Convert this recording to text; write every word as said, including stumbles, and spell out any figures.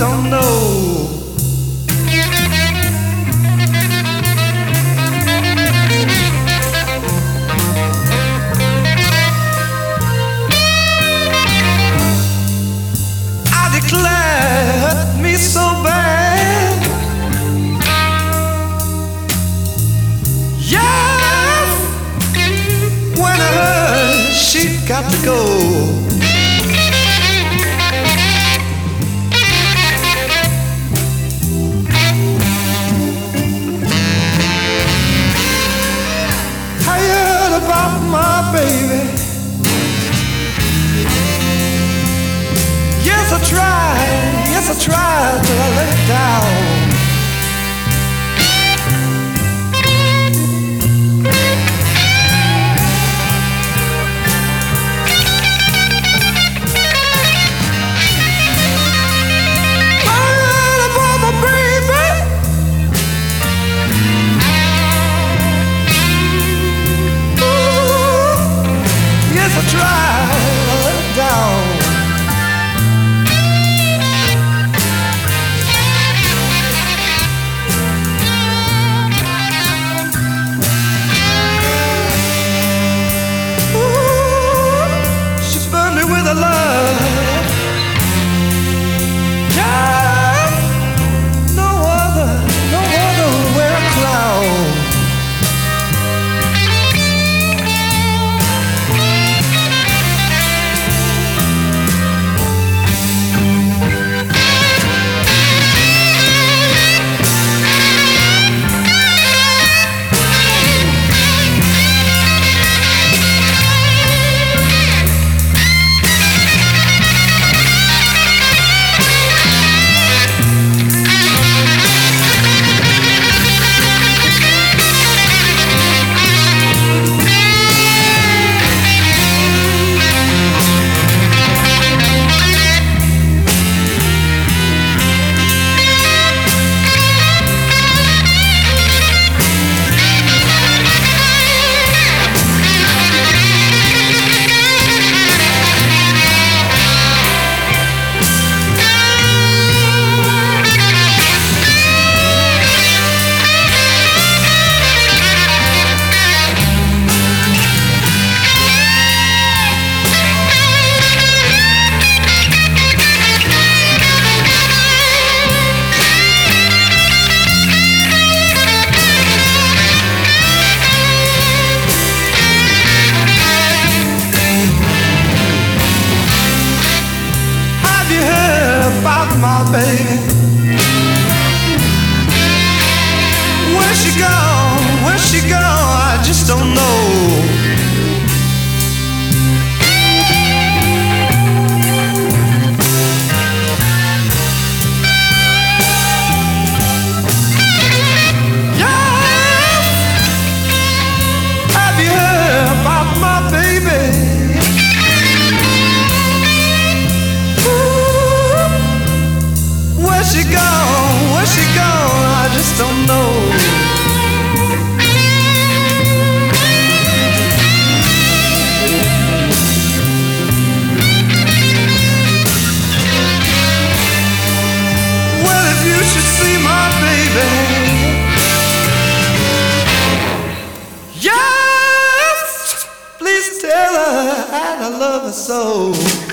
don't know. I declare, it hurt me so bad. Yes, when I heard she got to go. About my baby. Yes, I tried, yes, I tried till I let it down. But about my baby. Yes, I tried to let it down. Ooh, she burned me with her love. Yes, no other, no other will wear a clown. About my baby. Where's she gone? Where's she gone? I just don't know. Yes, have you heard about my baby? Where's she gone? Where's she gone? I just don't know. Well, if you should see my baby, yes, please tell her I love her so.